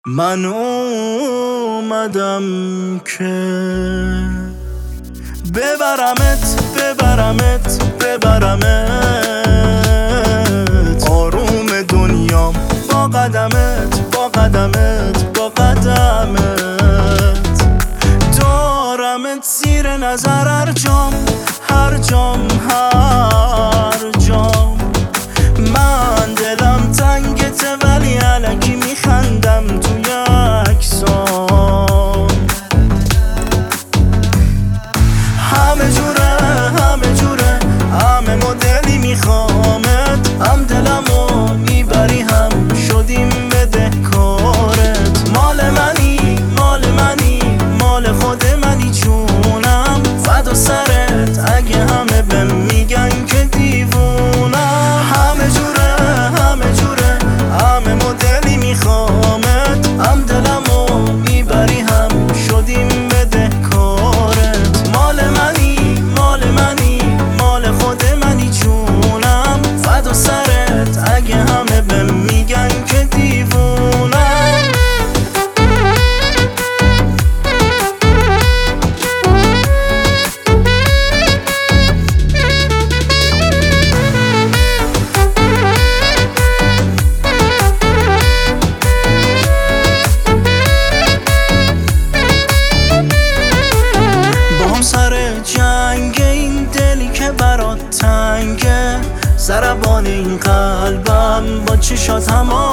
من اومدم که ببرمت آروم دنیام با قدمت دارمت زیر نظر هر جام من دلم تنگته ولی الکی میخندم توی عکسام. همه جوره همه مدلی میخوامت، هم دلمو میبری هم شدیم بدهکارت. مال منی مال خود منی جونم، فدا سرت اگه همه بهم میگن که دیوونم. همه جوره همه مدلی میخوامت، هم دلمو میبری هم شدیم بدهکارت. مال منی مال خود منی جونم، فدا سرت اگه همه بهم میگن که دیوونم. جنگ این دلی که برات تنگه، ضربان این قلبم با چشات هم